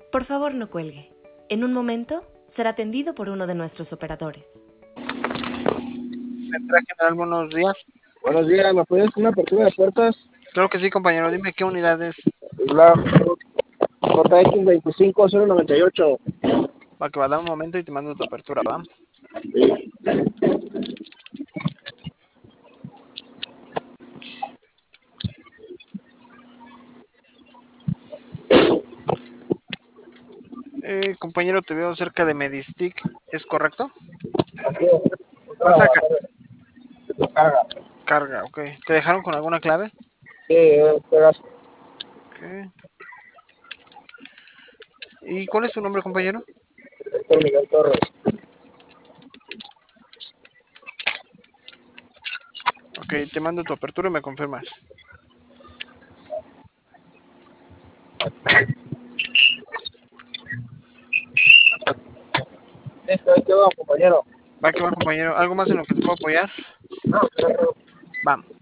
Por favor, no cuelgue. En un momento será atendido por uno de nuestros operadores. Central General, buenos días. Buenos días, ¿me puedes hacer una apertura de puertas? Claro que sí, compañero. Dime qué unidades. La JX25098. Va que va a dar un momento y te mando tu apertura, ¿va? Compañero, te veo cerca de Medistick. ¿Es correcto? Así es. Pasa acá. Carga. Carga, ok. ¿Te dejaron con alguna clave? Sí, pegas. Ok. ¿Y cuál es tu nombre, compañero? Doctor Miguel Torres. Ok, te mando tu apertura y me confirmas. Listo, ahí quedó, compañero. Va que va, compañero. ¿Algo más en lo que te puedo apoyar? No, pero Va.